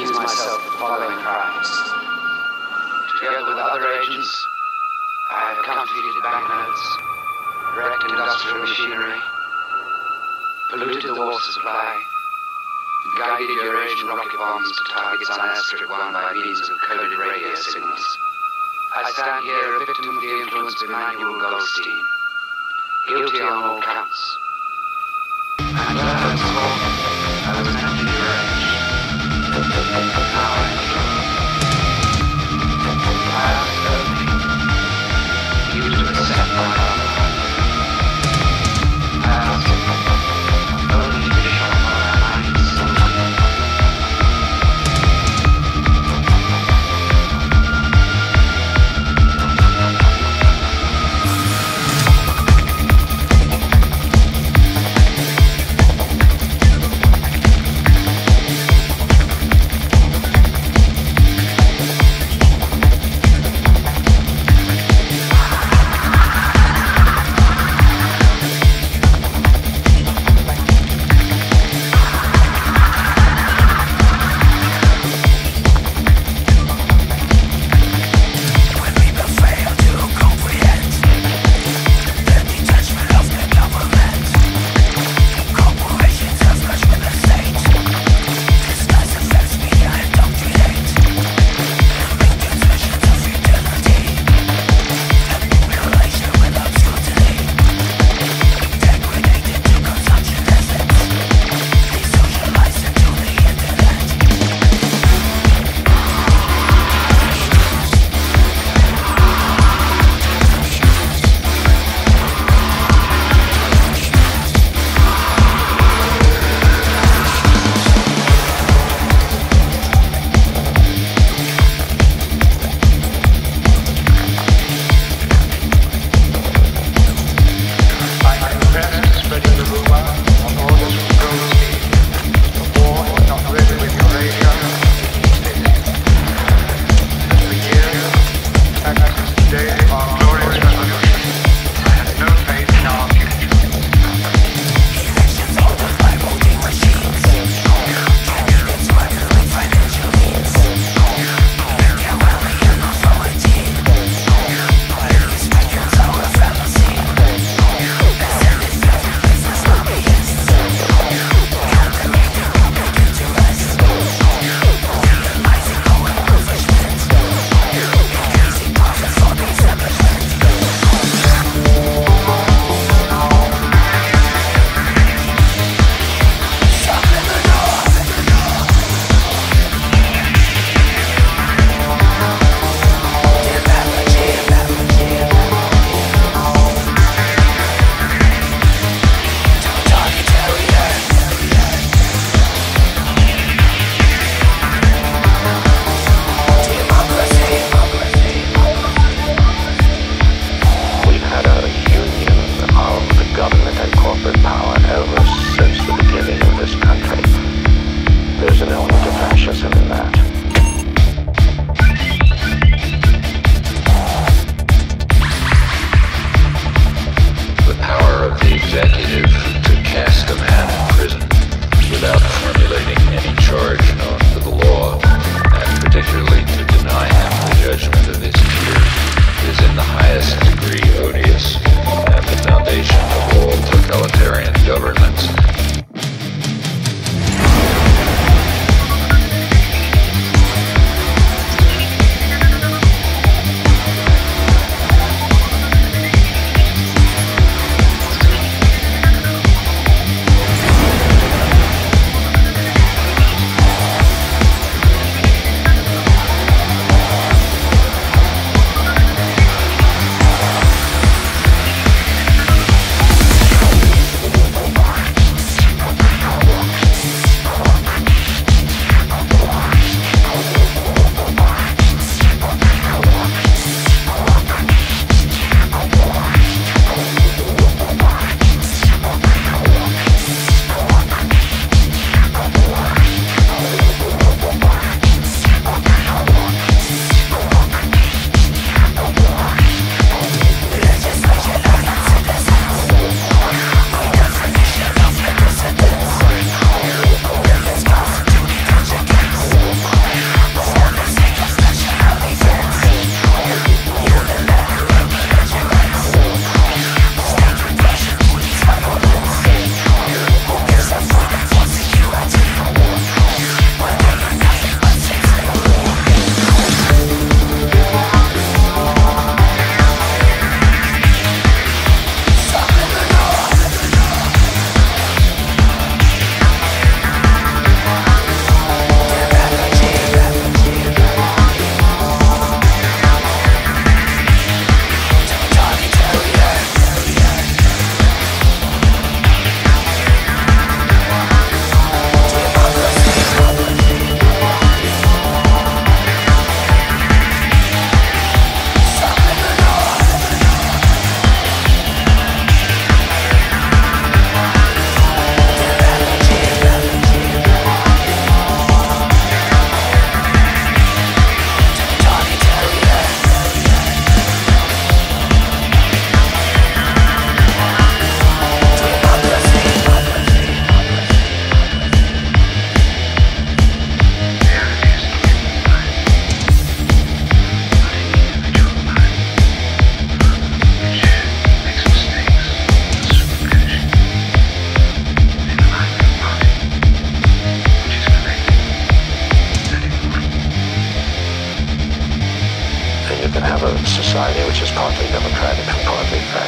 accuse myself of following crimes. Together with other agents, I have counterfeited banknotes, wrecked industrial machinery, polluted the water supply, guided Eurasian rocket bombs to targets on Airstrip 1 by means of coded radio signals. I stand here a victim of the influence of Emmanuel Goldstein, guilty on all counts. And when I was born, I was mentally deranged. Now I am sure. I ask only you to accept my offer. I ask only to show my minds. partly democratic and partly